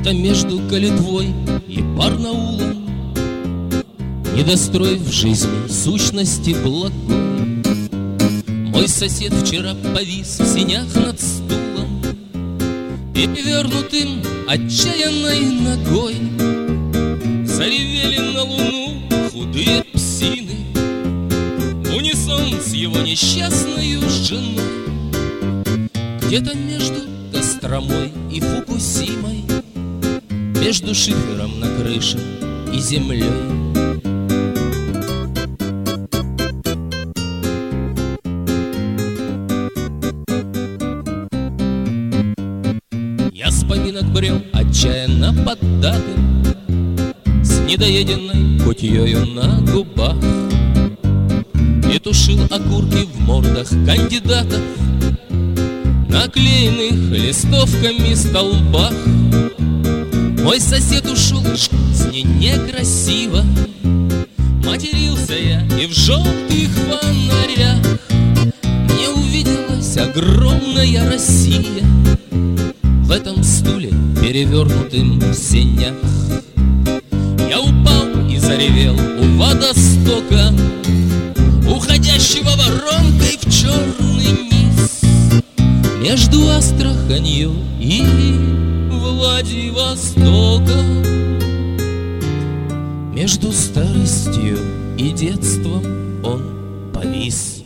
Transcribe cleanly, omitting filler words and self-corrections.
Где-то между Калитвой и Барнаулом, недостроив в жизни сущности благой, мой сосед вчера повис в сенях над стулом, перевернутым отчаянной ногой. Заревели на луну худые псины в унисон с его несчастной женой. Где-то между Костромой и Фукусимой, между шифером на крыше и землей. Я с поминок брел отчаянно поддатым, с недоеденной кутьёю на губах, и тушил окурки в мордах кандидатов, наклеенных листовками столбах. Мой сосед ушел из жизни некрасиво, матерился я и в желтых фонарях. Мне увиделась огромная Россия в этом стуле, перевернутым в сенях. Я упал и заревел у водостока, уходящего воронкой в черный низ, между Астраханью и Владивостоком, между старостью и детством он повис.